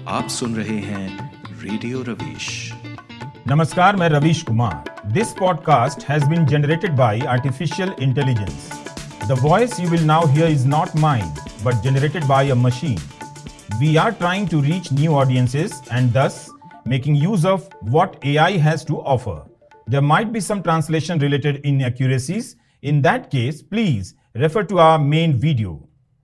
आप सुन रहे हैं रेडियो रवीश। नमस्कार, मैं Ravish Kumar. This podcast has been generated by artificial intelligence. The voice you will now hear is not mine but generated by a machine. We are trying to reach new audiences and thus making use of what AI has to offer. There might be some translation related inaccuracies. In that case, please refer to our main video.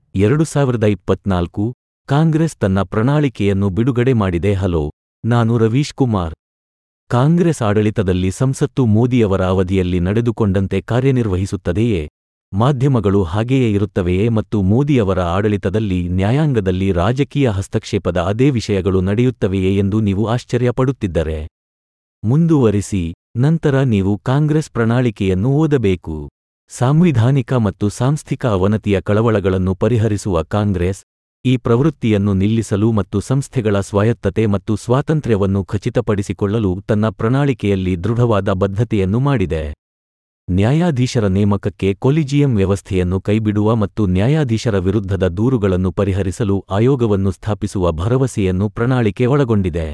2024 Congress ತನ್ನ ಪ್ರಣಾಳಿಕೆಯನ್ನು ಬಿಡುಗಡೆ ಮಾಡಿದೆ. Hello, ನಾನು ರವೀಶ್ ಕುಮಾರ್. ಕಾಂಗ್ರೆಸ್ ಆಡಳಿತದಲ್ಲಿ ಸಂಸತ್ತು ಮೋದಿಯವರ ಅವಧಿಯಲ್ಲಿ ನಡೆದುಕೊಂಡಂತೆ ಕಾರ್ಯನಿರ್ವಹಿಸುತ್ತದೆಯೇ? ಮಾಧ್ಯಮಗಳು ಹಾಗೆಯೇ ಇರುತ್ತವೆಯೇ? ಮತ್ತು ಮೋದಿಯವರ ಆಡಳಿತದಲ್ಲಿ ನ್ಯಾಯಾಂಗದಲ್ಲಿ ರಾಜಕೀಯ ಹಸ್ತಕ್ಷೇಪದ ಅದೇ ವಿಷಯಗಳು ನಡೆಯುತ್ತವೆಯೇ ಎಂದು ನೀವು ಆಶ್ಚರ್ಯಪಡುತ್ತಿದ್ದರೆ ಮುಂದುವರಿಸಿ. ನಂತರ ನೀವು ಕಾಂಗ್ರೆಸ್ ಪ್ರಣಾಳಿಕೆಯನ್ನು ಓದಬೇಕು. ಸಾಂವಿಧಾನಿಕ ಮತ್ತು ಸಾಂಸ್ಥಿಕ ಅವನತಿಯ ಕಳವಳಗಳನ್ನು ಪರಿಹರಿಸುವ ಕಾಂಗ್ರೆಸ್ ಈ ಪ್ರವೃತ್ತಿಯನ್ನು ನಿಲ್ಲಿಸಲು ಮತ್ತು ಸಂಸ್ಥೆಗಳ ಸ್ವಾಯತ್ತತೆ ಮತ್ತು ಸ್ವಾತಂತ್ರ್ಯವನ್ನು ಖಚಿತಪಡಿಸಿಕೊಳ್ಳಲು ತನ್ನ ಪ್ರಣಾಳಿಕೆಯಲ್ಲಿ ದೃಢವಾದ ಬದ್ಧತೆಯನ್ನು ಮಾಡಿದೆ. ನ್ಯಾಯಾಧೀಶರ ನೇಮಕಕ್ಕೆ ಕೊಲಿಜಿಯಂ ವ್ಯವಸ್ಥೆಯನ್ನು ಕೈಬಿಡುವ ಮತ್ತು ನ್ಯಾಯಾಧೀಶರ ವಿರುದ್ಧದ ದೂರುಗಳನ್ನು ಪರಿಹರಿಸಲು ಆಯೋಗವನ್ನು ಸ್ಥಾಪಿಸುವ ಭರವಸೆಯನ್ನು ಪ್ರಣಾಳಿಕೆ ಒಳಗೊಂಡಿದೆ.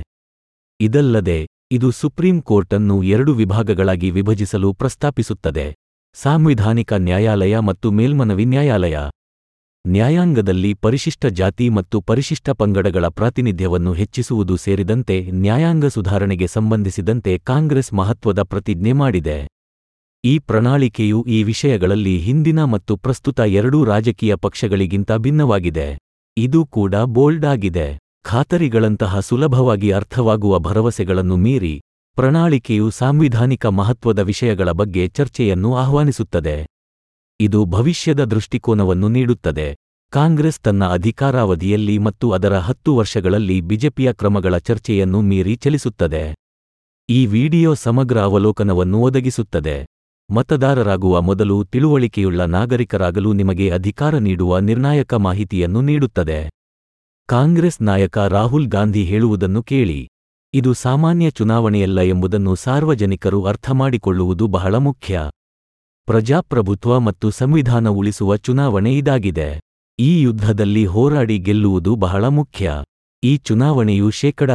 ಇದಲ್ಲದೆ ಇದು ಸುಪ್ರೀಂ ಕೋರ್ಟ್ ಅನ್ನು 2 ವಿಭಾಗಗಳಾಗಿ ವಿಭಜಿಸಲು ಪ್ರಸ್ತಾಪಿಸುತ್ತದೆ: ಸಾಂವಿಧಾನಿಕ ನ್ಯಾಯಾಲಯ ಮತ್ತು ಮೇಲ್ಮನವಿ ನ್ಯಾಯಾಲಯ. ನ್ಯಾಯಾಂಗದಲ್ಲಿ ಪರಿಶಿಷ್ಟ ಜಾತಿ ಮತ್ತು ಪರಿಶಿಷ್ಟ ಪಂಗಡಗಳ ಪ್ರಾತಿನಿಧ್ಯವನ್ನು ಹೆಚ್ಚಿಸುವುದು ಸೇರಿದಂತೆ ನ್ಯಾಯಾಂಗ ಸುಧಾರಣೆಗೆ ಸಂಬಂಧಿಸಿದಂತೆ ಕಾಂಗ್ರೆಸ್ ಮಹತ್ವದ ಪ್ರತಿಜ್ಞೆ ಮಾಡಿದೆ. ಈ ಪ್ರಣಾಳಿಕೆಯು ಈ ವಿಷಯಗಳಲ್ಲಿ ಹಿಂದಿನ ಮತ್ತು ಪ್ರಸ್ತುತ 2 ರಾಜಕೀಯ ಪಕ್ಷಗಳಿಗಿಂತ ಭಿನ್ನವಾಗಿದೆ. ಇದು ಕೂಡ ಬೋಲ್ಡ್ ಆಗಿದೆ. ಖಾತರಿಗಳಂತಹ ಸುಲಭವಾಗಿ ಅರ್ಥವಾಗುವ ಭರವಸೆಗಳನ್ನು ಮೀರಿ, ಪ್ರಣಾಳಿಕೆಯು ಸಾಂವಿಧಾನಿಕ ಮಹತ್ವದ ವಿಷಯಗಳ ಬಗ್ಗೆ ಚರ್ಚೆಯನ್ನು ಆಹ್ವಾನಿಸುತ್ತದೆ. ಇದು ಭವಿಷ್ಯದ ದೃಷ್ಟಿಕೋನವನ್ನು ನೀಡುತ್ತದೆ. ಕಾಂಗ್ರೆಸ್ ತನ್ನ ಅಧಿಕಾರಾವಧಿಯಲ್ಲಿ ಮತ್ತು ಅದರ 10 ವರ್ಷಗಳಲ್ಲಿ ಬಿಜೆಪಿಯ ಕ್ರಮಗಳ ಚರ್ಚೆಯನ್ನು ಮೀರಿ ಚಲಿಸುತ್ತದೆ. ಈ ವಿಡಿಯೋ ಸಮಗ್ರ ಅವಲೋಕನವನ್ನು ಒದಗಿಸುತ್ತದೆ. ಮತದಾರರಾಗುವ ಮೊದಲು ತಿಳುವಳಿಕೆಯುಳ್ಳ ನಾಗರಿಕರಾಗಲು ನಿಮಗೆ ಅಧಿಕಾರ ನೀಡುವ ನಿರ್ಣಾಯಕ ಮಾಹಿತಿಯನ್ನು ನೀಡುತ್ತದೆ. ಕಾಂಗ್ರೆಸ್ ನಾಯಕ ರಾಹುಲ್ ಗಾಂಧಿ ಹೇಳುವುದನ್ನು ಕೇಳಿ. ಇದು ಸಾಮಾನ್ಯ ಚುನಾವಣೆಯಲ್ಲ ಎಂಬುದನ್ನು ಸಾರ್ವಜನಿಕರು ಅರ್ಥಮಾಡಿಕೊಳ್ಳುವುದು ಬಹಳ ಮುಖ್ಯ. ಪ್ರಜಾಪ್ರಭುತ್ವ ಮತ್ತು ಸಂವಿಧಾನ ಉಳಿಸುವ ಚುನಾವಣೆ ಇದಾಗಿದೆ. ಈ ಯುದ್ಧದಲ್ಲಿ ಹೋರಾಡಿ ಗೆಲ್ಲುವುದು ಬಹಳ ಮುಖ್ಯ. ಈ ಚುನಾವಣೆಯು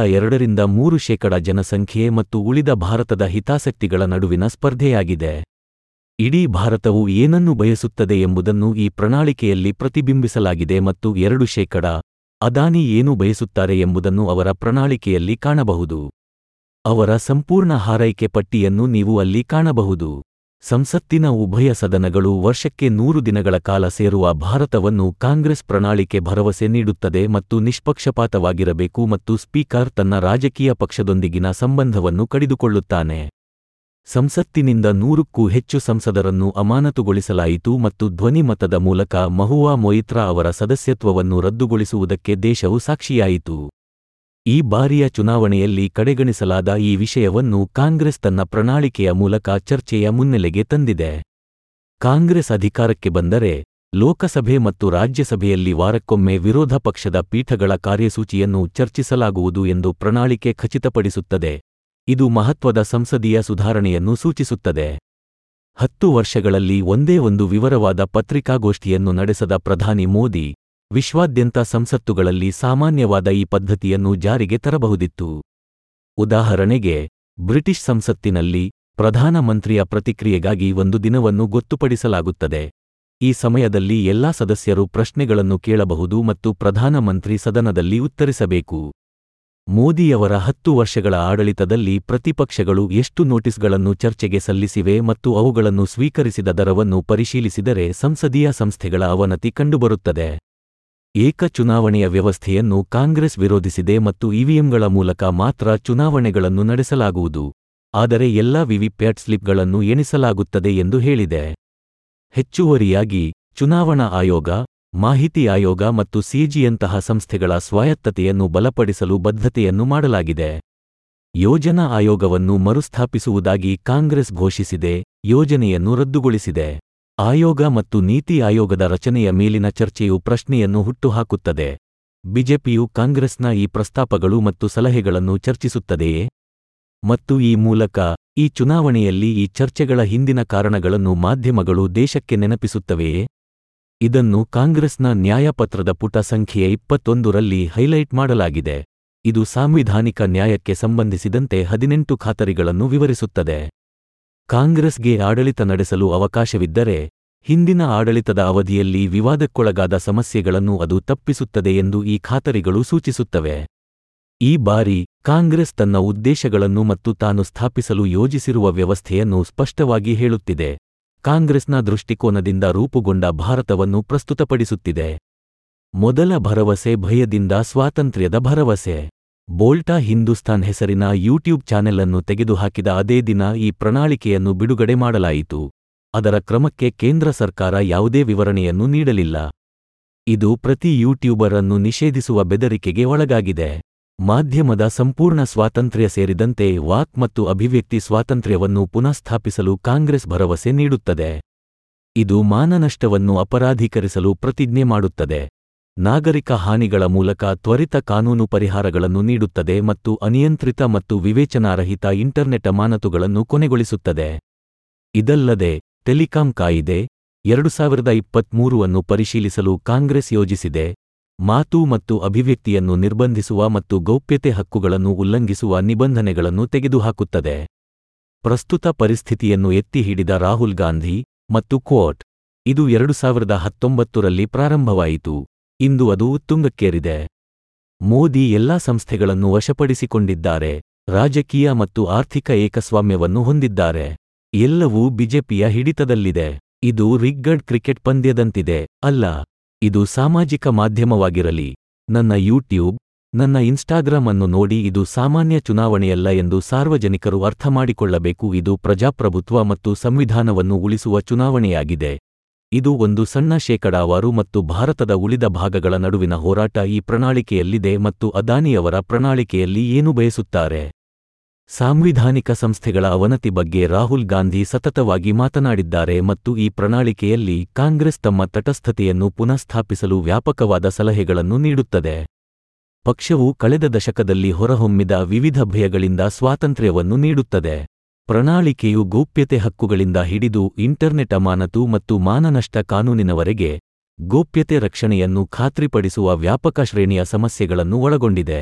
2-3% ಜನಸಂಖ್ಯೆ ಮತ್ತು ಉಳಿದ ಭಾರತದ ಹಿತಾಸಕ್ತಿಗಳ ನಡುವಿನ ಸ್ಪರ್ಧೆಯಾಗಿದೆ. ಇಡೀ ಭಾರತವು ಏನನ್ನು ಬಯಸುತ್ತದೆ ಎಂಬುದನ್ನು ಈ ಪ್ರಣಾಳಿಕೆಯಲ್ಲಿ ಪ್ರತಿಬಿಂಬಿಸಲಾಗಿದೆ ಮತ್ತು 2% ಅದಾನಿ ಏನು ಬಯಸುತ್ತಾರೆ ಎಂಬುದನ್ನು ಅವರ ಪ್ರಣಾಳಿಕೆಯಲ್ಲಿ ಕಾಣಬಹುದು. ಅವರ ಸಂಪೂರ್ಣ ಹಾರೈಕೆ ಪಟ್ಟಿಯನ್ನು ನೀವು ಅಲ್ಲಿ ಕಾಣಬಹುದು. ಸಂಸತ್ತಿನ ಉಭಯ ಸದನಗಳು ವರ್ಷಕ್ಕೆ 100 ದಿನಗಳ ಕಾಲ ಸೇರುವ ಭಾರತವನ್ನು ಕಾಂಗ್ರೆಸ್ ಪ್ರಣಾಳಿಕೆ ಭರವಸೆ ನೀಡುತ್ತದೆ ಮತ್ತು ನಿಷ್ಪಕ್ಷಪಾತವಾಗಿರಬೇಕು ಮತ್ತು ಸ್ಪೀಕರ್ ತನ್ನ ರಾಜಕೀಯ ಪಕ್ಷದೊಂದಿಗಿನ ಸಂಬಂಧವನ್ನು ಕಡಿದುಕೊಳ್ಳುತ್ತಾನೆ. ಸಂಸತ್ತಿನಿಂದ 100ಕ್ಕೂ ಹೆಚ್ಚು ಸಂಸದರನ್ನು ಅಮಾನತುಗೊಳಿಸಲಾಯಿತು ಮತ್ತು ಧ್ವನಿ ಮತದ ಮೂಲಕ ಮಹುವಾ ಮೊಯಿತ್ರಾ ಅವರ ಸದಸ್ಯತ್ವವನ್ನು ರದ್ದುಗೊಳಿಸುವುದಕ್ಕೆ ದೇಶವು ಸಾಕ್ಷಿಯಾಯಿತು. ಈ ಬಾರಿಯ ಚುನಾವಣೆಯಲ್ಲಿ ಕಡೆಗಣಿಸಲಾದ ಈ ವಿಷಯವನ್ನು ಕಾಂಗ್ರೆಸ್ ತನ್ನ ಪ್ರಣಾಳಿಕೆಯ ಮೂಲಕ ಚರ್ಚೆಯ ಮುನ್ನೆಲೆಗೆ ತಂದಿದೆ. ಕಾಂಗ್ರೆಸ್ ಅಧಿಕಾರಕ್ಕೆ ಬಂದರೆ ಲೋಕಸಭೆ ಮತ್ತು ರಾಜ್ಯಸಭೆಯಲ್ಲಿ ವಾರಕ್ಕೊಮ್ಮೆ ವಿರೋಧ ಪಕ್ಷದ ಪೀಠಗಳ ಕಾರ್ಯಸೂಚಿಯನ್ನು ಚರ್ಚಿಸಲಾಗುವುದು ಎಂದು ಪ್ರಣಾಳಿಕೆ ಖಚಿತಪಡಿಸುತ್ತದೆ. ಇದು ಮಹತ್ವದ ಸಂಸದೀಯ ಸುಧಾರಣೆಯನ್ನು ಸೂಚಿಸುತ್ತದೆ. 10 ವರ್ಷಗಳಲ್ಲಿ ಒಂದೇ ಒಂದು ವಿವರವಾದ ಪತ್ರಿಕಾಗೋಷ್ಠಿಯನ್ನು ನಡೆಸದ ಪ್ರಧಾನಿ ಮೋದಿ, ವಿಶ್ವಾದ್ಯಂತ ಸಂಸತ್ತುಗಳಲ್ಲಿ ಸಾಮಾನ್ಯವಾದ ಈ ಪದ್ಧತಿಯನ್ನು ಜಾರಿಗೆ ತರಬಹುದಿತ್ತು. ಉದಾಹರಣೆಗೆ, ಬ್ರಿಟಿಷ್ ಸಂಸತ್ತಿನಲ್ಲಿ ಪ್ರಧಾನಮಂತ್ರಿಯ ಪ್ರತಿಕ್ರಿಯೆಗಾಗಿ ಒಂದು ದಿನವನ್ನು ಗೊತ್ತುಪಡಿಸಲಾಗುತ್ತದೆ. ಈ ಸಮಯದಲ್ಲಿ ಎಲ್ಲಾ ಸದಸ್ಯರು ಪ್ರಶ್ನೆಗಳನ್ನು ಕೇಳಬಹುದು ಮತ್ತು ಪ್ರಧಾನಮಂತ್ರಿ ಸದನದಲ್ಲಿ ಉತ್ತರಿಸಬೇಕು. ಮೋದಿಯವರ 10 ವರ್ಷಗಳ ಆಡಳಿತದಲ್ಲಿ ಪ್ರತಿಪಕ್ಷಗಳು ಎಷ್ಟು ನೋಟಿಸ್ಗಳನ್ನು ಚರ್ಚೆಗೆ ಸಲ್ಲಿಸಿವೆ ಮತ್ತು ಅವುಗಳನ್ನು ಸ್ವೀಕರಿಸಿದ ದರವನ್ನು ಪರಿಶೀಲಿಸಿದರೆ ಸಂಸದೀಯ ಸಂಸ್ಥೆಗಳ ಅವನತಿ ಕಂಡುಬರುತ್ತದೆ. ಏಕ ಚುನಾವಣೆಯ ವ್ಯವಸ್ಥೆಯನ್ನು ಕಾಂಗ್ರೆಸ್ ವಿರೋಧಿಸಿದೆ ಮತ್ತು ಇವಿಎಂಗಳ ಮೂಲಕ ಮಾತ್ರ ಚುನಾವಣೆಗಳನ್ನು ನಡೆಸಲಾಗುವುದು, ಆದರೆ ಎಲ್ಲಾ ವಿವಿಪ್ಯಾಟ್ ಸ್ಲಿಪ್ಗಳನ್ನು ಎಣಿಸಲಾಗುತ್ತದೆ ಎಂದು ಹೇಳಿದೆ. ಹೆಚ್ಚುವರಿಯಾಗಿ, ಚುನಾವಣಾ ಆಯೋಗ, ಮಾಹಿತಿ ಆಯೋಗ ಮತ್ತು ಸಿಎಜಿಯಂತಹ ಸಂಸ್ಥೆಗಳ ಸ್ವಾಯತ್ತತೆಯನ್ನು ಬಲಪಡಿಸಲು ಬದ್ಧತೆಯನ್ನು ಮಾಡಲಾಗಿದೆ. ಯೋಜನಾ ಆಯೋಗವನ್ನು ಮರುಸ್ಥಾಪಿಸುವುದಾಗಿ ಕಾಂಗ್ರೆಸ್ ಘೋಷಿಸಿದೆ, ಯೋಜನೆಯನ್ನು ರದ್ದುಗೊಳಿಸಿದೆ. ಆಯೋಗ ಮತ್ತು ನೀತಿ ಆಯೋಗದ ರಚನೆಯ ಮೇಲಿನ ಚರ್ಚೆಯು ಪ್ರಶ್ನೆಯನ್ನು ಹುಟ್ಟುಹಾಕುತ್ತದೆ. ಬಿಜೆಪಿಯು ಕಾಂಗ್ರೆಸ್ನ ಈ ಪ್ರಸ್ತಾಪಗಳು ಮತ್ತು ಸಲಹೆಗಳನ್ನು ಚರ್ಚಿಸುತ್ತದೆಯೇ? ಮತ್ತು ಈ ಮೂಲಕ ಈ ಚುನಾವಣೆಯಲ್ಲಿ ಈ ಚರ್ಚೆಗಳ ಹಿಂದಿನ ಕಾರಣಗಳನ್ನು ಮಾಧ್ಯಮಗಳು ದೇಶಕ್ಕೆ ನೆನಪಿಸುತ್ತವೆಯೇ? ಇದನ್ನು ಕಾಂಗ್ರೆಸ್ನ ನ್ಯಾಯಪತ್ರದ ಪುಟ ಸಂಖ್ಯೆ 21ರಲ್ಲಿ ಹೈಲೈಟ್ ಮಾಡಲಾಗಿದೆ. ಇದು ಸಾಂವಿಧಾನಿಕ ನ್ಯಾಯಕ್ಕೆ ಸಂಬಂಧಿಸಿದಂತೆ 18 ಖಾತರಿಗಳನ್ನು ವಿವರಿಸುತ್ತದೆ. ಕಾಂಗ್ರೆಸ್ಗೆ ಆಡಳಿತ ನಡೆಸಲು ಅವಕಾಶವಿದ್ದರೆ, ಹಿಂದಿನ ಆಡಳಿತದ ಅವಧಿಯಲ್ಲಿ ವಿವಾದಕ್ಕೊಳಗಾದ ಸಮಸ್ಯೆಗಳನ್ನು ಅದು ತಪ್ಪಿಸುತ್ತದೆ ಎಂದು ಈ ಖಾತರಿಗಳು ಸೂಚಿಸುತ್ತವೆ. ಈ ಬಾರಿ ಕಾಂಗ್ರೆಸ್ ತನ್ನ ಉದ್ದೇಶಗಳನ್ನು ಮತ್ತು ತಾನು ಸ್ಥಾಪಿಸಲು ಯೋಜಿಸಿರುವ ವ್ಯವಸ್ಥೆಯನ್ನು ಸ್ಪಷ್ಟವಾಗಿ ಹೇಳುತ್ತಿದೆ. ಕಾಂಗ್ರೆಸ್ನ ದೃಷ್ಟಿಕೋನದಿಂದ ರೂಪುಗೊಂಡ ಭಾರತವನ್ನು ಪ್ರಸ್ತುತಪಡಿಸುತ್ತಿದೆ. ಮೊದಲ ಭರವಸೆ ಭಯದಿಂದ ಸ್ವಾತಂತ್ರ್ಯದ ಭರವಸೆ. ಬೋಲ್ಟಾ ಹಿಂದೂಸ್ತಾನ್ ಹೆಸರಿನ ಯೂಟ್ಯೂಬ್ ಚಾನೆಲ್ ಅನ್ನು ತೆಗೆದುಹಾಕಿದ ಅದೇ ದಿನ ಈ ಪ್ರಣಾಳಿಕೆಯನ್ನು ಬಿಡುಗಡೆ ಮಾಡಲಾಯಿತು. ಅದರ ಕ್ರಮಕ್ಕೆ ಕೇಂದ್ರ ಸರ್ಕಾರ ಯಾವುದೇ ವಿವರಣೆಯನ್ನು ನೀಡಲಿಲ್ಲ. ಇದು ಪ್ರತಿ ಯೂಟ್ಯೂಬರ್ ಅನ್ನು ನಿಷೇಧಿಸುವ ಬೆದರಿಕೆಗೆ ಒಳಗಾಗಿದೆ. ಮಾಧ್ಯಮದ ಸಂಪೂರ್ಣ ಸ್ವಾತಂತ್ರ್ಯ ಸೇರಿದಂತೆ ವಾಕ್ ಮತ್ತು ಅಭಿವ್ಯಕ್ತಿ ಸ್ವಾತಂತ್ರ್ಯವನ್ನು ಪುನಃಸ್ಥಾಪಿಸಲು ಕಾಂಗ್ರೆಸ್ ಭರವಸೆ ನೀಡುತ್ತದೆ. ಇದು ಮಾನನಷ್ಟವನ್ನು ಅಪರಾಧೀಕರಿಸಲು ಪ್ರತಿಜ್ಞೆ ಮಾಡುತ್ತದೆ. ನಾಗರಿಕ ಹಾನಿಗಳ ಮೂಲಕ ತ್ವರಿತ ಕಾನೂನು ಪರಿಹಾರಗಳನ್ನು ನೀಡುತ್ತದೆ ಮತ್ತು ಅನಿಯಂತ್ರಿತ ಮತ್ತು ವಿವೇಚನಾರಹಿತ ಇಂಟರ್ನೆಟ್ ಅಮಾನತುಗಳನ್ನು ಕೊನೆಗೊಳಿಸುತ್ತದೆ. ಇದಲ್ಲದೆ, ಟೆಲಿಕಾಂ ಕಾಯಿದೆ 2023 ಅನ್ನು ಪರಿಶೀಲಿಸಲು ಕಾಂಗ್ರೆಸ್ ಯೋಜಿಸಿದೆ. ಮಾತು ಮತ್ತು ಅಭಿವ್ಯಕ್ತಿಯನ್ನು ನಿರ್ಬಂಧಿಸುವ ಮತ್ತು ಗೌಪ್ಯತೆ ಹಕ್ಕುಗಳನ್ನು ಉಲ್ಲಂಘಿಸುವ ನಿಬಂಧನೆಗಳನ್ನು ತೆಗೆದುಹಾಕುತ್ತದೆ. ಪ್ರಸ್ತುತ ಪರಿಸ್ಥಿತಿಯನ್ನು ಎತ್ತಿ ಹಿಡಿದ ರಾಹುಲ್ ಗಾಂಧಿ ಮತ್ತು ಕೋಟ್. ಇದು 2019ರಲ್ಲಿ ಪ್ರಾರಂಭವಾಯಿತು. ಇಂದು ಅದು ಉತ್ತುಂಗಕ್ಕೇರಿದೆ. ಮೋದಿ ಎಲ್ಲಾ ಸಂಸ್ಥೆಗಳನ್ನು ವಶಪಡಿಸಿಕೊಂಡಿದ್ದಾರೆ, ರಾಜಕೀಯ ಮತ್ತು ಆರ್ಥಿಕ ಏಕಸ್ವಾಮ್ಯವನ್ನು ಹೊಂದಿದ್ದಾರೆ. ಎಲ್ಲವೂ ಬಿಜೆಪಿಯ ಹಿಡಿತದಲ್ಲಿದೆ. ಇದು ರಿಗ್ಗಡ್ ಕ್ರಿಕೆಟ್ ಪಂದ್ಯದಂತಿದೆ, ಅಲ್ಲ. ಇದು ಸಾಮಾಜಿಕ ಮಾಧ್ಯಮವಾಗಿರಲಿ, ನನ್ನ ಯೂಟ್ಯೂಬ್, ನನ್ನ ಇನ್ಸ್ಟಾಗ್ರಾಮ್ ಅನ್ನು ನೋಡಿ ಇದು ಸಾಮಾನ್ಯ ಚುನಾವಣೆಯಲ್ಲ ಎಂದು ಸಾರ್ವಜನಿಕರು ಅರ್ಥಮಾಡಿಕೊಳ್ಳಬೇಕು. ಇದು ಪ್ರಜಾಪ್ರಭುತ್ವ ಮತ್ತು ಸಂವಿಧಾನವನ್ನು ಉಳಿಸುವ ಚುನಾವಣೆಯಾಗಿದೆ. ಇದು ಒಂದು ಸಣ್ಣ ಶೇಕಡಾವಾರು ಮತ್ತು ಭಾರತದ ಉಳಿದ ಭಾಗಗಳ ನಡುವಿನ ಹೋರಾಟ ಈ ಪ್ರಣಾಳಿಕೆಯಲ್ಲಿದೆ ಮತ್ತು ಅದಾನಿಯವರ ಪ್ರಣಾಳಿಕೆಯಲ್ಲಿ ಏನು ಬಯಸುತ್ತಾರೆ. ಸಾಂವಿಧಾನಿಕ ಸಂಸ್ಥೆಗಳ ಅವನತಿ ಬಗ್ಗೆ ರಾಹುಲ್ ಗಾಂಧಿ ಸತತವಾಗಿ ಮಾತನಾಡಿದ್ದಾರೆ ಮತ್ತು ಈ ಪ್ರಣಾಳಿಕೆಯಲ್ಲಿ ಕಾಂಗ್ರೆಸ್ ತಮ್ಮ ತಟಸ್ಥತೆಯನ್ನು ಪುನಃಸ್ಥಾಪಿಸಲು ವ್ಯಾಪಕವಾದ ಸಲಹೆಗಳನ್ನು ನೀಡುತ್ತದೆ. ಪಕ್ಷವು ಕಳೆದ ದಶಕದಲ್ಲಿ ಹೊರಹೊಮ್ಮಿದ ವಿವಿಧ ಭಯಗಳಿಂದ ಸ್ವಾತಂತ್ರ್ಯವನ್ನು ನೀಡುತ್ತದೆ. ಪ್ರಣಾಳಿಕೆಯು ಗೌಪ್ಯತೆ ಹಕ್ಕುಗಳಿಂದ ಹಿಡಿದು ಇಂಟರ್ನೆಟ್ ಅಮಾನತು ಮತ್ತು ಮಾನನಷ್ಟ ಕಾನೂನಿನವರೆಗೆ ಗೌಪ್ಯತೆ ರಕ್ಷಣೆಯನ್ನು ಖಾತ್ರಿಪಡಿಸುವ ವ್ಯಾಪಕ ಶ್ರೇಣಿಯ ಸಮಸ್ಯೆಗಳನ್ನು ಒಳಗೊಂಡಿದೆ.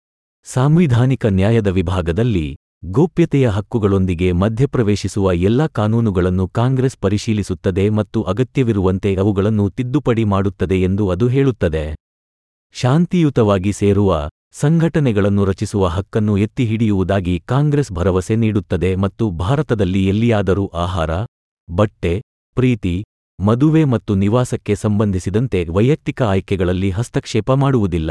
ಸಾಂವಿಧಾನಿಕ ನ್ಯಾಯದ ವಿಭಾಗದಲ್ಲಿ ಗೌಪ್ಯತೆಯ ಹಕ್ಕುಗಳೊಂದಿಗೆ ಮಧ್ಯಪ್ರವೇಶಿಸುವ ಎಲ್ಲಾ ಕಾನೂನುಗಳನ್ನು ಕಾಂಗ್ರೆಸ್ ಪರಿಶೀಲಿಸುತ್ತದೆ ಮತ್ತು ಅಗತ್ಯವಿರುವಂತೆ ಅವುಗಳನ್ನು ತಿದ್ದುಪಡಿ ಮಾಡುತ್ತದೆ ಎಂದು ಅದು ಹೇಳುತ್ತದೆ. ಶಾಂತಿಯುತವಾಗಿ ಸೇರುವ ಸಂಘಟನೆಗಳನ್ನು ರಚಿಸುವ ಹಕ್ಕನ್ನು ಎತ್ತಿ ಹಿಡಿಯುವುದಾಗಿ ಕಾಂಗ್ರೆಸ್ ಭರವಸೆ ನೀಡುತ್ತದೆ ಮತ್ತು ಭಾರತದಲ್ಲಿ ಎಲ್ಲಿಯಾದರೂ ಆಹಾರ, ಬಟ್ಟೆ, ಪ್ರೀತಿ, ಮದುವೆ ಮತ್ತು ನಿವಾಸಕ್ಕೆ ಸಂಬಂಧಿಸಿದಂತೆ ವೈಯಕ್ತಿಕ ಆಯ್ಕೆಗಳಲ್ಲಿ ಹಸ್ತಕ್ಷೇಪ ಮಾಡುವುದಿಲ್ಲ.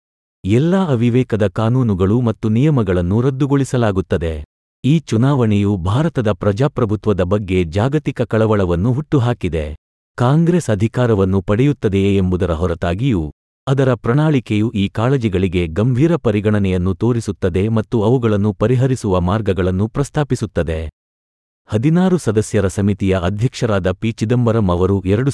ಎಲ್ಲಾ ಅವಿವೇಕದ ಕಾನೂನುಗಳು ಮತ್ತು ನಿಯಮಗಳನ್ನು ರದ್ದುಗೊಳಿಸಲಾಗುತ್ತದೆ. ಈ ಚುನಾವಣೆಯು ಭಾರತದ ಪ್ರಜಾಪ್ರಭುತ್ವದ ಬಗ್ಗೆ ಜಾಗತಿಕ ಕಳವಳವನ್ನು ಹುಟ್ಟುಹಾಕಿದೆ. ಕಾಂಗ್ರೆಸ್ ಅಧಿಕಾರವನ್ನು ಪಡೆಯುತ್ತದೆಯೇ ಎಂಬುದರ ಹೊರತಾಗಿಯೂ, ಅದರ ಪ್ರಣಾಳಿಕೆಯು ಈ ಕಾಳಜಿಗಳಿಗೆ ಗಂಭೀರ ಪರಿಗಣನೆಯನ್ನು ತೋರಿಸುತ್ತದೆ ಮತ್ತು ಅವುಗಳನ್ನು ಪರಿಹರಿಸುವ ಮಾರ್ಗಗಳನ್ನು ಪ್ರಸ್ತಾಪಿಸುತ್ತದೆ. 16 ಸದಸ್ಯರ ಸಮಿತಿಯ ಅಧ್ಯಕ್ಷರಾದ ಪಿ. ಚಿದಂಬರಂ ಅವರು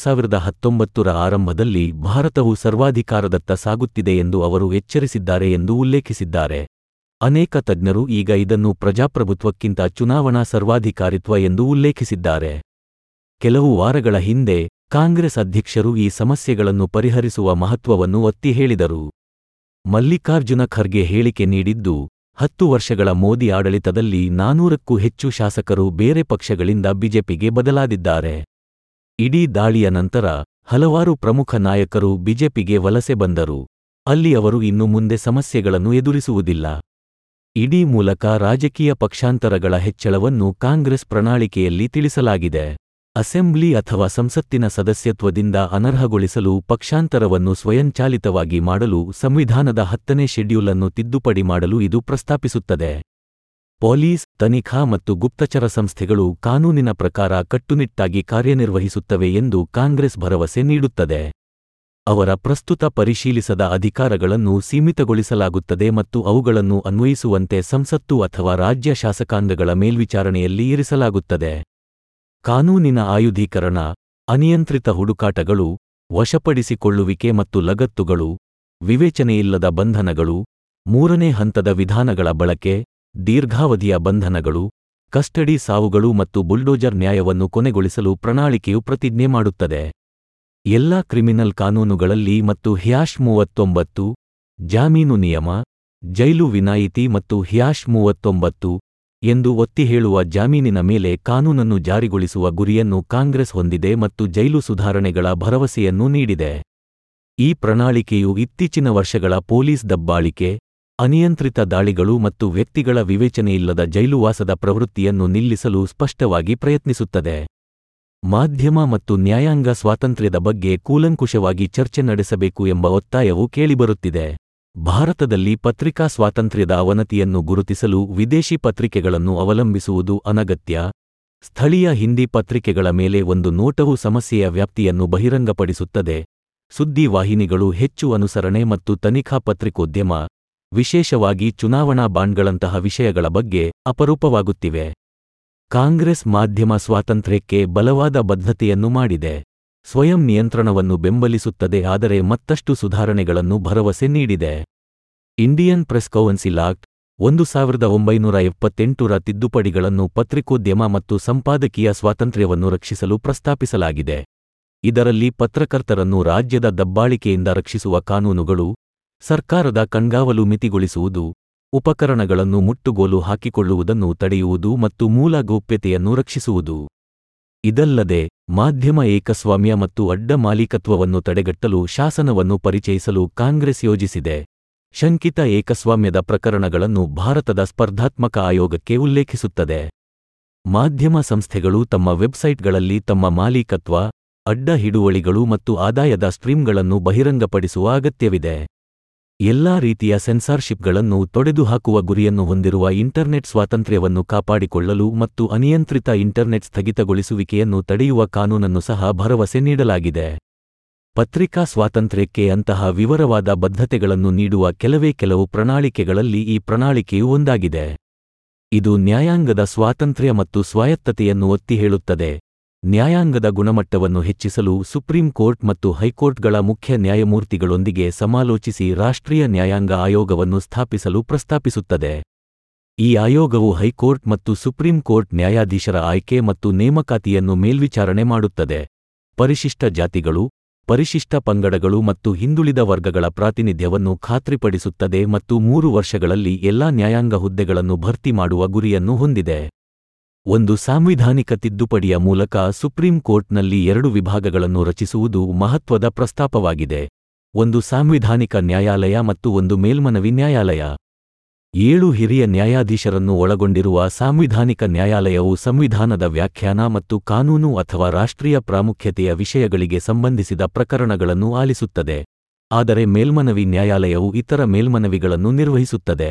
2019ರ ಆರಂಭದಲ್ಲಿ ಭಾರತವು ಸರ್ವಾಧಿಕಾರದತ್ತ ಸಾಗುತ್ತಿದೆ ಎಂದು ಅವರು ಎಚ್ಚರಿಸಿದ್ದಾರೆ ಎಂದು ಉಲ್ಲೇಖಿಸಿದ್ದಾರೆ. ಅನೇಕ ತಜ್ಞರು ಈಗ ಇದನ್ನು ಪ್ರಜಾಪ್ರಭುತ್ವಕ್ಕಿಂತ ಚುನಾವಣಾ ಸರ್ವಾಧಿಕಾರಿತ್ವ ಎಂದು ಉಲ್ಲೇಖಿಸಿದ್ದಾರೆ. ಕೆಲವು ವಾರಗಳ ಹಿಂದೆ ಕಾಂಗ್ರೆಸ್ ಅಧ್ಯಕ್ಷರು ಈ ಸಮಸ್ಯೆಗಳನ್ನು ಪರಿಹರಿಸುವ ಮಹತ್ವವನ್ನು ಒತ್ತಿ ಹೇಳಿದರು. ಮಲ್ಲಿಕಾರ್ಜುನ ಖರ್ಗೆ ಹೇಳಿಕೆ ನೀಡಿದ್ದು, 10 ವರ್ಷಗಳ ಮೋದಿ ಆಡಳಿತದಲ್ಲಿ 400ಕ್ಕೂ ಹೆಚ್ಚು ಶಾಸಕರು ಬೇರೆ ಪಕ್ಷಗಳಿಂದ ಬಿಜೆಪಿಗೆ ಬದಲಾದಿದ್ದಾರೆ. ಇಡೀ ದಾಳಿಯ ನಂತರ ಹಲವಾರು ಪ್ರಮುಖ ನಾಯಕರು ಬಿಜೆಪಿಗೆ ವಲಸೆ ಬಂದರು. ಅಲ್ಲಿ ಅವರು ಇನ್ನು ಮುಂದೆ ಸಮಸ್ಯೆಗಳನ್ನು ಎದುರಿಸುವುದಿಲ್ಲ. ಇಡೀ ಮೂಲಕ ರಾಜಕೀಯ ಪಕ್ಷಾಂತರಗಳ ಹೆಚ್ಚಳವನ್ನು ಕಾಂಗ್ರೆಸ್ ಪ್ರಣಾಳಿಕೆಯಲ್ಲಿ ತಿಳಿಸಲಾಗಿದೆ. ಅಸೆಂಬ್ಲಿ ಅಥವಾ ಸಂಸತ್ತಿನ ಸದಸ್ಯತ್ವದಿಂದ ಅನರ್ಹಗೊಳಿಸಲು ಪಕ್ಷಾಂತರವನ್ನು ಸ್ವಯಂಚಾಲಿತವಾಗಿ ಮಾಡಲು ಸಂವಿಧಾನದ 10ನೇ ಶೆಡ್ಯೂಲ್ ಅನ್ನು ತಿದ್ದುಪಡಿ ಮಾಡಲು ಇದು ಪ್ರಸ್ತಾಪಿಸುತ್ತದೆ. ಪೊಲೀಸ್, ತನಿಖಾ ಮತ್ತು ಗುಪ್ತಚರ ಸಂಸ್ಥೆಗಳು ಕಾನೂನಿನ ಪ್ರಕಾರ ಕಟ್ಟುನಿಟ್ಟಾಗಿ ಕಾರ್ಯನಿರ್ವಹಿಸುತ್ತವೆ ಎಂದು ಕಾಂಗ್ರೆಸ್ ಭರವಸೆ ನೀಡುತ್ತದೆ. ಅವರ ಪ್ರಸ್ತುತ ಪರಿಶೀಲಿಸದ ಅಧಿಕಾರಗಳನ್ನು ಸೀಮಿತಗೊಳಿಸಲಾಗುತ್ತದೆ ಮತ್ತು ಅವುಗಳನ್ನು ಅನ್ವಯಿಸುವಂತೆ ಸಂಸತ್ತು ಅಥವಾ ರಾಜ್ಯ ಶಾಸಕಾಂಗಗಳ ಮೇಲ್ವಿಚಾರಣೆಯಲ್ಲಿ ಇರಿಸಲಾಗುತ್ತದೆ. ಕಾನೂನಿನ ಆಯುಧೀಕರಣ, ಅನಿಯಂತ್ರಿತ ಹುಡುಕಾಟಗಳು, ವಶಪಡಿಸಿಕೊಳ್ಳುವಿಕೆ ಮತ್ತು ಲಗತ್ತುಗಳು, ವಿವೇಚನೆಯಿಲ್ಲದ ಬಂಧನಗಳು, 3ನೇ ಹಂತದ ವಿಧಾನಗಳ ಬಳಕೆ, ದೀರ್ಘಾವಧಿಯ ಬಂಧನಗಳು, ಕಸ್ಟಡಿ ಸಾವುಗಳು ಮತ್ತು ಬುಲ್ಡೋಜರ್ ನ್ಯಾಯವನ್ನು ಕೊನೆಗೊಳಿಸಲು ಪ್ರಣಾಳಿಕೆಯು ಪ್ರತಿಜ್ಞೆ ಮಾಡುತ್ತದೆ. ಎಲ್ಲಾ ಕ್ರಿಮಿನಲ್ ಕಾನೂನುಗಳಲ್ಲಿ ಮತ್ತು #39 ಜಾಮೀನು ನಿಯಮ, ಜೈಲು ವಿನಾಯಿತಿ ಮತ್ತು -39 ಎಂದು ಒತ್ತಿ ಹೇಳುವ ಜಾಮೀನಿನ ಮೇಲೆ ಕಾನೂನನ್ನು ಜಾರಿಗೊಳಿಸುವ ಗುರಿಯನ್ನು ಕಾಂಗ್ರೆಸ್ ಹೊಂದಿದೆ ಮತ್ತು ಜೈಲು ಸುಧಾರಣೆಗಳ ಭರವಸೆಯನ್ನೂ ನೀಡಿದೆ. ಈ ಪ್ರಣಾಳಿಕೆಯು ಇತ್ತೀಚಿನ ವರ್ಷಗಳ ಪೊಲೀಸ್ ದಬ್ಬಾಳಿಕೆ, ಅನಿಯಂತ್ರಿತ ದಾಳಿಗಳು ಮತ್ತು ವ್ಯಕ್ತಿಗಳ ವಿವೇಚನೆಯಿಲ್ಲದ ಜೈಲುವಾಸದ ಪ್ರವೃತ್ತಿಯನ್ನು ನಿಲ್ಲಿಸಲು ಸ್ಪಷ್ಟವಾಗಿ ಪ್ರಯತ್ನಿಸುತ್ತದೆ. ಮಾಧ್ಯಮ ಮತ್ತು ನ್ಯಾಯಾಂಗ ಸ್ವಾತಂತ್ರ್ಯದ ಬಗ್ಗೆ ಕೂಲಂಕುಷವಾಗಿ ಚರ್ಚೆ ನಡೆಸಬೇಕು ಎಂಬ ಒತ್ತಾಯವು ಕೇಳಿಬರುತ್ತಿದೆ. ಭಾರತದಲ್ಲಿ ಪತ್ರಿಕಾ ಸ್ವಾತಂತ್ರ್ಯದ ಅವನತಿಯನ್ನು ಗುರುತಿಸಲು ವಿದೇಶಿ ಪತ್ರಿಕೆಗಳನ್ನು ಅವಲಂಬಿಸುವುದು ಅನಗತ್ಯ. ಸ್ಥಳೀಯ ಹಿಂದಿ ಪತ್ರಿಕೆಗಳ ಮೇಲೆ ಒಂದು ನೋಟವು ಸಮಸ್ಯೆಯ ವ್ಯಾಪ್ತಿಯನ್ನು ಬಹಿರಂಗಪಡಿಸುತ್ತದೆ. ಸುದ್ದಿ ವಾಹಿನಿಗಳು ಹೆಚ್ಚು ಅನುಸರಣೆ ಮತ್ತು ತನಿಖಾ ಪತ್ರಿಕೋದ್ಯಮ, ವಿಶೇಷವಾಗಿ ಚುನಾವಣಾ ಬಾಂಡ್ಗಳಂತಹ ವಿಷಯಗಳ ಬಗ್ಗೆ ಅಪರೂಪವಾಗುತ್ತಿವೆ. ಕಾಂಗ್ರೆಸ್ ಮಾಧ್ಯಮ ಸ್ವಾತಂತ್ರ್ಯಕ್ಕೆ ಬಲವಾದ ಬದ್ಧತೆಯನ್ನು ಮಾಡಿದೆ. ಸ್ವಯಂ ನಿಯಂತ್ರಣವನ್ನು ಬೆಂಬಲಿಸುತ್ತದೆ, ಆದರೆ ಮತ್ತಷ್ಟು ಸುಧಾರಣೆಗಳನ್ನು ಭರವಸೆ ನೀಡಿದೆ. ಇಂಡಿಯನ್ ಪ್ರೆಸ್ ಕೌನ್ಸಿಲ್ ಆಕ್ಟ್ 1978ರ ತಿದ್ದುಪಡಿಗಳನ್ನು ಪತ್ರಿಕೋದ್ಯಮ ಮತ್ತು ಸಂಪಾದಕೀಯ ಸ್ವಾತಂತ್ರ್ಯವನ್ನು ರಕ್ಷಿಸಲು ಪ್ರಸ್ತಾಪಿಸಲಾಗಿದೆ. ಇದರಲ್ಲಿ ಪತ್ರಕರ್ತರನ್ನು ರಾಜ್ಯದ ದಬ್ಬಾಳಿಕೆಯಿಂದ ರಕ್ಷಿಸುವ ಕಾನೂನುಗಳು, ಸರ್ಕಾರದ ಕಣ್ಗಾವಲು ಮಿತಿಗೊಳಿಸುವುದು, ಉಪಕರಣಗಳನ್ನು ಮುಟ್ಟುಗೋಲು ಹಾಕಿಕೊಳ್ಳುವುದನ್ನು ತಡೆಯುವುದು ಮತ್ತು ಮೂಲ ಗೌಪ್ಯತೆಯನ್ನು ರಕ್ಷಿಸುವುದು. ಇದಲ್ಲದೆ ಮಾಧ್ಯಮ ಏಕಸ್ವಾಮ್ಯ ಮತ್ತು ಅಡ್ಡ ಮಾಲೀಕತ್ವವನ್ನು ತಡೆಗಟ್ಟಲು ಶಾಸನವನ್ನು ಪರಿಚಯಿಸಲು ಕಾಂಗ್ರೆಸ್ ಯೋಜಿಸಿದೆ. ಶಂಕಿತ ಏಕಸ್ವಾಮ್ಯದ ಪ್ರಕರಣಗಳನ್ನು ಭಾರತದ ಸ್ಪರ್ಧಾತ್ಮಕ ಆಯೋಗಕ್ಕೆ ಉಲ್ಲೇಖಿಸುತ್ತದೆ. ಮಾಧ್ಯಮ ಸಂಸ್ಥೆಗಳು ತಮ್ಮ ವೆಬ್ಸೈಟ್ಗಳಲ್ಲಿ ತಮ್ಮ ಮಾಲೀಕತ್ವ, ಅಡ್ಡ ಹಿಡುವಳಿಗಳು ಮತ್ತು ಆದಾಯದ ಸ್ಟ್ರೀಮ್ಗಳನ್ನು ಬಹಿರಂಗಪಡಿಸುವ ಅಗತ್ಯವಿದೆ. ಎಲ್ಲಾ ರೀತಿಯ ಸೆನ್ಸಾರ್ಶಿಪ್ಗಳನ್ನು ತೊಡೆದುಹಾಕುವ ಗುರಿಯನ್ನು ಹೊಂದಿರುವ ಇಂಟರ್ನೆಟ್ ಸ್ವಾತಂತ್ರ್ಯವನ್ನು ಕಾಪಾಡಿಕೊಳ್ಳಲು ಮತ್ತು ಅನಿಯಂತ್ರಿತ ಇಂಟರ್ನೆಟ್ ಸ್ಥಗಿತಗೊಳಿಸುವಿಕೆಯನ್ನು ತಡೆಯುವ ಕಾನೂನನ್ನು ಸಹ ಭರವಸೆ ನೀಡಲಾಗಿದೆ. ಪತ್ರಿಕಾ ಸ್ವಾತಂತ್ರ್ಯಕ್ಕೆ ಅಂತಹ ವಿವರವಾದ ಬದ್ಧತೆಗಳನ್ನು ನೀಡುವ ಕೆಲವು ಪ್ರಣಾಳಿಕೆಗಳಲ್ಲಿ ಈ ಪ್ರಣಾಳಿಕೆಯೂ ಒಂದಾಗಿದೆ. ಇದು ನ್ಯಾಯಾಂಗದ ಸ್ವಾತಂತ್ರ್ಯ ಮತ್ತು ಸ್ವಾಯತ್ತತೆಯನ್ನು ಒತ್ತಿ ಹೇಳುತ್ತದೆ. ನ್ಯಾಯಾಂಗದ ಗುಣಮಟ್ಟವನ್ನು ಹೆಚ್ಚಿಸಲು ಸುಪ್ರೀಂ ಕೋರ್ಟ್ ಮತ್ತು ಹೈಕೋರ್ಟ್ಗಳ ಮುಖ್ಯ ನ್ಯಾಯಮೂರ್ತಿಗಳೊಂದಿಗೆ ಸಮಾಲೋಚಿಸಿ ರಾಷ್ಟ್ರೀಯ ನ್ಯಾಯಾಂಗ ಆಯೋಗವನ್ನು ಸ್ಥಾಪಿಸಲು ಪ್ರಸ್ತಾಪಿಸುತ್ತದೆ. ಈ ಆಯೋಗವು ಹೈಕೋರ್ಟ್ ಮತ್ತು ಸುಪ್ರೀಂ ಕೋರ್ಟ್ ನ್ಯಾಯಾಧೀಶರ ಆಯ್ಕೆ ಮತ್ತು ನೇಮಕಾತಿಯನ್ನು ಮೇಲ್ವಿಚಾರಣೆ ಮಾಡುತ್ತದೆ. ಪರಿಶಿಷ್ಟ ಜಾತಿಗಳು, ಪರಿಶಿಷ್ಟ ಪಂಗಡಗಳು ಮತ್ತು ಹಿಂದುಳಿದ ವರ್ಗಗಳ ಪ್ರಾತಿನಿಧ್ಯವನ್ನು ಖಾತ್ರಿಪಡಿಸುತ್ತದೆ ಮತ್ತು 3 ವರ್ಷಗಳಲ್ಲಿ ಎಲ್ಲಾ ನ್ಯಾಯಾಂಗ ಹುದ್ದೆಗಳನ್ನು ಭರ್ತಿ ಮಾಡುವ ಗುರಿಯನ್ನು ಹೊಂದಿದೆ. ಒಂದು ಸಾಂವಿಧಾನಿಕ ತಿದ್ದುಪಡಿಯ ಮೂಲಕ ಸುಪ್ರೀಂ ಕೋರ್ಟ್ನಲ್ಲಿ 2 ವಿಭಾಗಗಳನ್ನು ರಚಿಸುವುದು ಮಹತ್ವದ ಪ್ರಸ್ತಾಪವಾಗಿದೆ: ಒಂದು ಸಾಂವಿಧಾನಿಕ ನ್ಯಾಯಾಲಯ ಮತ್ತು ಒಂದು ಮೇಲ್ಮನವಿ ನ್ಯಾಯಾಲಯ. 7 ಹಿರಿಯ ನ್ಯಾಯಾಧೀಶರನ್ನು ಒಳಗೊಂಡಿರುವ ಸಾಂವಿಧಾನಿಕ ನ್ಯಾಯಾಲಯವು ಸಂವಿಧಾನದ ವ್ಯಾಖ್ಯಾನ ಮತ್ತು ಕಾನೂನು ಅಥವಾ ರಾಷ್ಟ್ರೀಯ ಪ್ರಾಮುಖ್ಯತೆಯ ವಿಷಯಗಳಿಗೆ ಸಂಬಂಧಿಸಿದ ಪ್ರಕರಣಗಳನ್ನು ಆಲಿಸುತ್ತದೆ, ಆದರೆ ಮೇಲ್ಮನವಿ ನ್ಯಾಯಾಲಯವು ಇತರ ಮೇಲ್ಮನವಿಗಳನ್ನು ನಿರ್ವಹಿಸುತ್ತದೆ.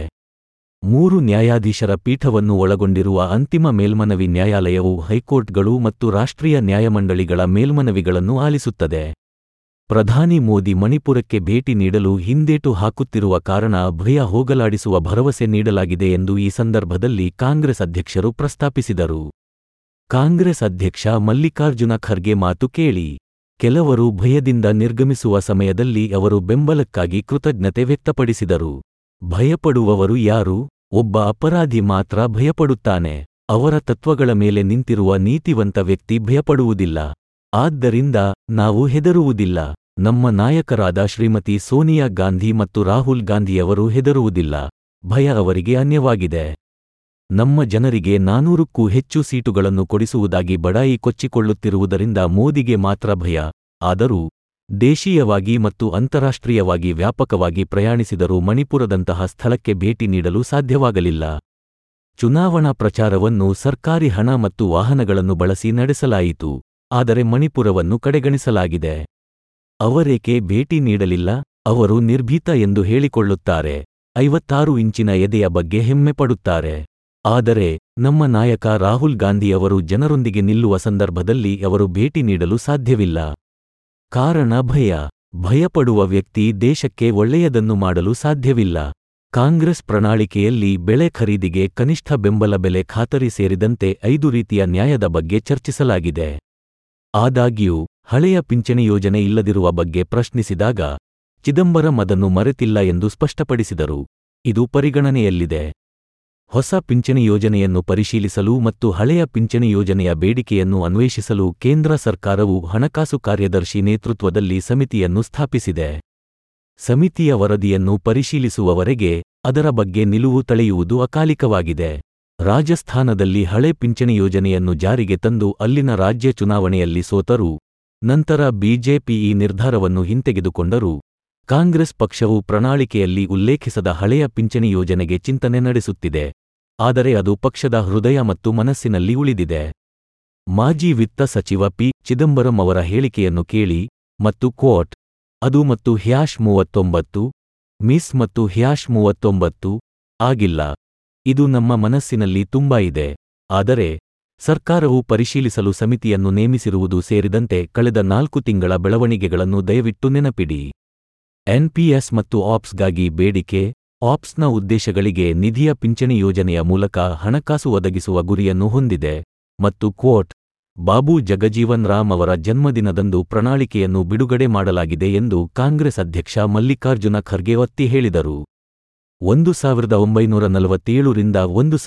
3 ನ್ಯಾಯಾಧೀಶರ ಪೀಠವನ್ನು ಒಳಗೊಂಡಿರುವ ಅಂತಿಮ ಮೇಲ್ಮನವಿ ನ್ಯಾಯಾಲಯವು ಹೈಕೋರ್ಟ್ಗಳು ಮತ್ತು ರಾಷ್ಟ್ರೀಯ ನ್ಯಾಯಮಂಡಳಿಗಳ ಮೇಲ್ಮನವಿಗಳನ್ನು ಆಲಿಸುತ್ತದೆ. ಪ್ರಧಾನಿ ಮೋದಿ ಮಣಿಪುರಕ್ಕೆ ಭೇಟಿ ನೀಡಲು ಹಿಂದೇಟು ಹಾಕುತ್ತಿರುವ ಕಾರಣ ಭಯ ಹೋಗಲಾಡಿಸುವ ಭರವಸೆ ನೀಡಲಾಗಿದೆ ಎಂದು ಈ ಸಂದರ್ಭದಲ್ಲಿ ಕಾಂಗ್ರೆಸ್ ಅಧ್ಯಕ್ಷರು ಪ್ರಸ್ತಾಪಿಸಿದರು. ಕಾಂಗ್ರೆಸ್ ಅಧ್ಯಕ್ಷ ಮಲ್ಲಿಕಾರ್ಜುನ ಖರ್ಗೆ ಮಾತು ಕೇಳಿ. ಕೆಲವರು ಭಯದಿಂದ ನಿರ್ಗಮಿಸುವ ಸಮಯದಲ್ಲಿ ಅವರು ಬೆಂಬಲಕ್ಕಾಗಿ ಕೃತಜ್ಞತೆ ವ್ಯಕ್ತಪಡಿಸಿದರು. ಭಯಪಡುವವರು ಯಾರು? ಒಬ್ಬ ಅಪರಾಧಿ ಮಾತ್ರ ಭಯಪಡುತ್ತಾನೆ. ಅವರ ತತ್ವಗಳ ಮೇಲೆ ನಿಂತಿರುವ ನೀತಿವಂತ ವ್ಯಕ್ತಿ ಭಯಪಡುವುದಿಲ್ಲ. ಆದ್ದರಿಂದ ನಾವು ಹೆದರುವುದಿಲ್ಲ. ನಮ್ಮ ನಾಯಕರಾದ ಶ್ರೀಮತಿ ಸೋನಿಯಾ ಗಾಂಧಿ ಮತ್ತು ರಾಹುಲ್ ಗಾಂಧಿಯವರು ಹೆದರುವುದಿಲ್ಲ. ಭಯ ಅವರಿಗೆ ಅನ್ಯವಾಗಿದೆ. ನಮ್ಮ ಜನರಿಗೆ 400ಕ್ಕೂ ಹೆಚ್ಚು ಸೀಟುಗಳನ್ನು ಕೊಡಿಸುವುದಾಗಿ ಬಡಾಯಿ ಕೊಚ್ಚಿಕೊಳ್ಳುತ್ತಿರುವುದರಿಂದ ಮೋದಿಗೆ ಮಾತ್ರ ಭಯ. ಆದರೂ ದೇಶೀಯವಾಗಿ ಮತ್ತು ಅಂತಾರಾಷ್ಟ್ರೀಯವಾಗಿ ವ್ಯಾಪಕವಾಗಿ ಪ್ರಯಾಣಿಸಿದರೂ ಮಣಿಪುರದಂತಹ ಸ್ಥಳಕ್ಕೆ ಭೇಟಿ ನೀಡಲು ಸಾಧ್ಯವಾಗಲಿಲ್ಲ. ಚುನಾವಣಾ ಪ್ರಚಾರವನ್ನು ಸರ್ಕಾರಿ ಹಣ ಮತ್ತು ವಾಹನಗಳನ್ನು ಬಳಸಿ ನಡೆಸಲಾಯಿತು, ಆದರೆ ಮಣಿಪುರವನ್ನು ಕಡೆಗಣಿಸಲಾಗಿದೆ. ಅವರೇಕೆ ಭೇಟಿ ನೀಡಲಿಲ್ಲ? ಅವರು ನಿರ್ಭೀತ ಎಂದು ಹೇಳಿಕೊಳ್ಳುತ್ತಾರೆ. 56 ಇಂಚಿನ ಎದೆಯ ಬಗ್ಗೆ ಹೆಮ್ಮೆ ಪಡುತ್ತಾರೆ. ಆದರೆ ನಮ್ಮ ನಾಯಕ ರಾಹುಲ್ ಗಾಂಧಿಯವರು ಜನರೊಂದಿಗೆ ನಿಲ್ಲುವ ಸಂದರ್ಭದಲ್ಲಿ ಅವರು ಭೇಟಿ ನೀಡಲು ಸಾಧ್ಯವಿಲ್ಲ. ಕಾರಣ ಭಯ. ಭಯಪಡುವ ವ್ಯಕ್ತಿ ದೇಶಕ್ಕೆ ಒಳ್ಳೆಯದನ್ನು ಮಾಡಲು ಸಾಧ್ಯವಿಲ್ಲ. ಕಾಂಗ್ರೆಸ್ ಪ್ರಣಾಳಿಕೆಯಲ್ಲಿ ಬೆಳೆ ಖರೀದಿಗೆ ಕನಿಷ್ಠ ಬೆಂಬಲ ಬೆಲೆ ಖಾತರಿ ಸೇರಿದಂತೆ 5 ರೀತಿಯ ನ್ಯಾಯದ ಬಗ್ಗೆ ಚರ್ಚಿಸಲಾಗಿದೆ. ಆದಾಗ್ಯೂ ಹಳೆಯ ಪಿಂಚಣಿ ಯೋಜನೆ ಇಲ್ಲದಿರುವ ಬಗ್ಗೆ ಪ್ರಶ್ನಿಸಿದಾಗ ಚಿದಂಬರಂ ಅದನ್ನು ಮರೆತಿಲ್ಲ ಎಂದು ಸ್ಪಷ್ಟಪಡಿಸಿದರು. ಇದು ಪರಿಗಣನೆಯಲ್ಲಿದೆ. ಹೊಸ ಪಿಂಚಣಿ ಯೋಜನೆಯನ್ನು ಪರಿಶೀಲಿಸಲು ಮತ್ತು ಹಳೆಯ ಪಿಂಚಣಿ ಯೋಜನೆಯ ಬೇಡಿಕೆಯನ್ನು ಅನ್ವೇಷಿಸಲು ಕೇಂದ್ರ ಸರ್ಕಾರವು ಹಣಕಾಸು ಕಾರ್ಯದರ್ಶಿ ನೇತೃತ್ವದಲ್ಲಿ ಸಮಿತಿಯನ್ನು ಸ್ಥಾಪಿಸಿದೆ. ಸಮಿತಿಯ ವರದಿಯನ್ನು ಪರಿಶೀಲಿಸುವವರೆಗೆ ಅದರ ಬಗ್ಗೆ ನಿಲುವು ತಳೆಯುವುದು ಅಕಾಲಿಕವಾಗಿದೆ. ರಾಜಸ್ಥಾನದಲ್ಲಿ ಹಳೆ ಪಿಂಚಣಿ ಯೋಜನೆಯನ್ನು ಜಾರಿಗೆ ತಂದು ಅಲ್ಲಿನ ರಾಜ್ಯ ಚುನಾವಣೆಯಲ್ಲಿ ಸೋತರೂ ನಂತರ ಬಿಜೆಪಿ ಈ ನಿರ್ಧಾರವನ್ನು ಹಿಂತೆಗೆದುಕೊಂಡರೂ ಕಾಂಗ್ರೆಸ್ ಪಕ್ಷವು ಪ್ರಣಾಳಿಕೆಯಲ್ಲಿ ಉಲ್ಲೇಖಿಸದ ಹಳೆಯ ಪಿಂಚಣಿ ಯೋಜನೆಗೆ ಚಿಂತನೆ ನಡೆಸುತ್ತಿದೆ. ಆದರೆ ಅದು ಪಕ್ಷದ ಹೃದಯ ಮತ್ತು ಮನಸ್ಸಿನಲ್ಲಿ ಉಳಿದಿದೆ. ಮಾಜಿ ವಿತ್ತ ಸಚಿವ ಪಿ. ಚಿದಂಬರಂ ಅವರ ಹೇಳಿಕೆಯನ್ನು ಕೇಳಿ ಮತ್ತು ಕೋಟ್ ಅದು ಮತ್ತು -39 ಮಿಸ್ ಮತ್ತು -39 ಆಗಿಲ್ಲ. ಇದು ನಮ್ಮ ಮನಸ್ಸಿನಲ್ಲಿ ತುಂಬಾ ಇದೆ. ಆದರೆ ಸರ್ಕಾರವು ಪರಿಶೀಲಿಸಲು ಸಮಿತಿಯನ್ನು ನೇಮಿಸಿರುವುದು ಸೇರಿದಂತೆ ಕಳೆದ 4 ತಿಂಗಳ ಬೆಳವಣಿಗೆಗಳನ್ನು ದಯವಿಟ್ಟು ನೆನಪಿಡಿ. ಎನ್ಪಿಎಸ್ ಮತ್ತು ಆಪ್ಸ್ಗಾಗಿ ಬೇಡಿಕೆ ಆಪ್ಸ್ನ ಉದ್ದೇಶಗಳಿಗೆ ನಿಧಿಯ ಪಿಂಚಣಿ ಯೋಜನೆಯ ಮೂಲಕ ಹಣಕಾಸು ಒದಗಿಸುವ ಗುರಿಯನ್ನು ಹೊಂದಿದೆ ಮತ್ತು ಕೋಟ್ ಬಾಬು ಜಗಜೀವನ್ ರಾಮ್ ಅವರ ಜನ್ಮದಿನದಂದು ಪ್ರಣಾಳಿಕೆಯನ್ನು ಬಿಡುಗಡೆ ಮಾಡಲಾಗಿದೆ ಎಂದು ಕಾಂಗ್ರೆಸ್ ಅಧ್ಯಕ್ಷ ಮಲ್ಲಿಕಾರ್ಜುನ ಖರ್ಗೆ ಒತ್ತಿ ಹೇಳಿದರು. 1947 ರಿಂದ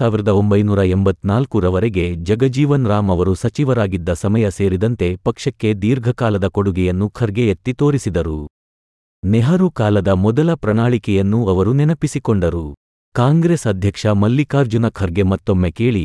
1984 ರವರೆಗೆ ಜಗಜೀವನ್ ರಾಮ್ ಅವರು ಸಚಿವರಾಗಿದ್ದ ಸಮಯ ಸೇರಿದಂತೆ ಪಕ್ಷಕ್ಕೆ ದೀರ್ಘಕಾಲದ ಕೊಡುಗೆಯನ್ನು ಖರ್ಗೆ ಎತ್ತಿ ತೋರಿಸಿದರು. ನೆಹರು ಕಾಲದ ಮೊದಲ ಪ್ರಣಾಳಿಕೆಯನ್ನೂ ಅವರು ನೆನಪಿಸಿಕೊಂಡರು. ಕಾಂಗ್ರೆಸ್ ಅಧ್ಯಕ್ಷ ಮಲ್ಲಿಕಾರ್ಜುನ ಖರ್ಗೆ ಮತ್ತೊಮ್ಮೆ ಕೇಳಿ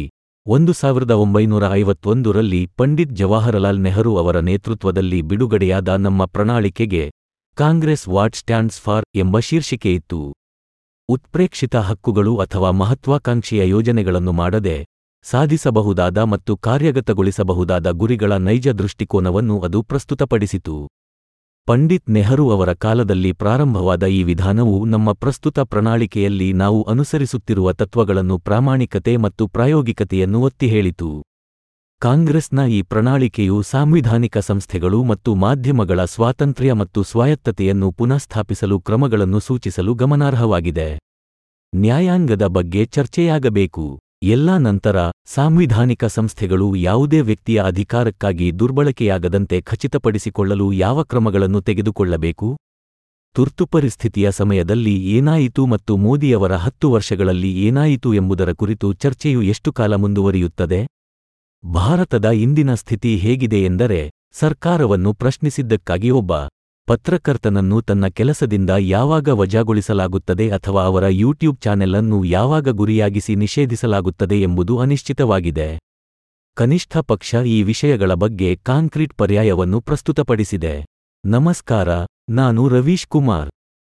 1951ರಲ್ಲಿ ಪಂಡಿತ್ ಜವಾಹರಲಾಲ್ ನೆಹರು ಅವರ ನೇತೃತ್ವದಲ್ಲಿ ಬಿಡುಗಡೆಯಾದ ನಮ್ಮ ಪ್ರಣಾಳಿಕೆಗೆ ಕಾಂಗ್ರೆಸ್ ವಾಟ್ ಸ್ಟ್ಯಾಂಡ್ಸ್ ಫಾರ್ ಎಂಬ ಶೀರ್ಷಿಕೆಯಿತ್ತು. ಉತ್ಪ್ರೇಕ್ಷಿತ ಹಕ್ಕುಗಳು ಅಥವಾ ಮಹತ್ವಾಕಾಂಕ್ಷೆಯ ಯೋಜನೆಗಳನ್ನು ಮಾಡದೆ ಸಾಧಿಸಬಹುದಾದ ಮತ್ತು ಕಾರ್ಯಗತಗೊಳಿಸಬಹುದಾದ ಗುರಿಗಳ ನೈಜ ದೃಷ್ಟಿಕೋನವನ್ನು ಅದು ಪ್ರಸ್ತುತಪಡಿಸಿತು. ಪಂಡಿತ್ ನೆಹರು ಅವರ ಕಾಲದಲ್ಲಿ ಪ್ರಾರಂಭವಾದ ಈ ವಿಧಾನವು ನಮ್ಮ ಪ್ರಸ್ತುತ ಪ್ರಣಾಳಿಕೆಯಲ್ಲಿ ನಾವು ಅನುಸರಿಸುತ್ತಿರುವ ತತ್ವಗಳನ್ನು ಪ್ರಾಮಾಣಿಕತೆ ಮತ್ತು ಪ್ರಾಯೋಗಿಕತೆಯನ್ನು ಒತ್ತಿ ಹೇಳಿತು. ಕಾಂಗ್ರೆಸ್ನ ಈ ಪ್ರಣಾಳಿಕೆಯು ಸಾಂವಿಧಾನಿಕ ಸಂಸ್ಥೆಗಳು ಮತ್ತು ಮಾಧ್ಯಮಗಳ ಸ್ವಾತಂತ್ರ್ಯ ಮತ್ತು ಸ್ವಾಯತ್ತತೆಯನ್ನು ಪುನಃಸ್ಥಾಪಿಸಲು ಕ್ರಮಗಳನ್ನು ಸೂಚಿಸಲು ಗಮನಾರ್ಹವಾಗಿದೆ. ನ್ಯಾಯಾಂಗದ ಬಗ್ಗೆ ಚರ್ಚೆಯಾಗಬೇಕು. ಎಲ್ಲಾ ನಂತರ ಸಾಂವಿಧಾನಿಕ ಸಂಸ್ಥೆಗಳು ಯಾವುದೇ ವ್ಯಕ್ತಿಯ ಅಧಿಕಾರಕ್ಕಾಗಿ ದುರ್ಬಳಕೆಯಾಗದಂತೆ ಖಚಿತಪಡಿಸಿಕೊಳ್ಳಲು ಯಾವ ಕ್ರಮಗಳನ್ನು ತೆಗೆದುಕೊಳ್ಳಬೇಕು? ತುರ್ತುಪರಿಸ್ಥಿತಿಯ ಸಮಯದಲ್ಲಿ ಏನಾಯಿತು ಮತ್ತು ಮೋದಿಯವರ 10 ವರ್ಷಗಳಲ್ಲಿ ಏನಾಯಿತು ಎಂಬುದರ ಕುರಿತು ಚರ್ಚೆಯು ಎಷ್ಟು ಕಾಲ ಮುಂದುವರಿಯುತ್ತದೆ? ಭಾರತದ ಇಂದಿನ ಸ್ಥಿತಿ ಹೇಗಿದೆ ಎಂದರೆ ಸರ್ಕಾರವನ್ನು ಪ್ರಶ್ನಿಸಿದ್ದಕ್ಕಾಗಿ ಒಬ್ಬ ಪತ್ರಕರ್ತನನ್ನು ತನ್ನ ಕೆಲಸದಿಂದ ಯಾವಾಗ ವಜಾಗೊಳಿಸಲಾಗುತ್ತದೆ ಅಥವಾ ಅವರ ಯೂಟ್ಯೂಬ್ ಚಾನೆಲ್ ಅನ್ನು ಯಾವಾಗ ಗುರಿಯಾಗಿಸಿ ನಿಷೇಧಿಸಲಾಗುತ್ತದೆ ಎಂಬುದು ಅನಿಶ್ಚಿತವಾಗಿದೆ. ಕನಿಷ್ಠ ಪಕ್ಷ ಈ ವಿಷಯಗಳ ಬಗ್ಗೆ ಕಾಂಕ್ರೀಟ್ ಪರ್ಯಾಯವನ್ನು ಪ್ರಸ್ತುತಪಡಿಸಿದೆ. ನಮಸ್ಕಾರ, ನಾನು ರವೀಶ್ ಕುಮಾರ್.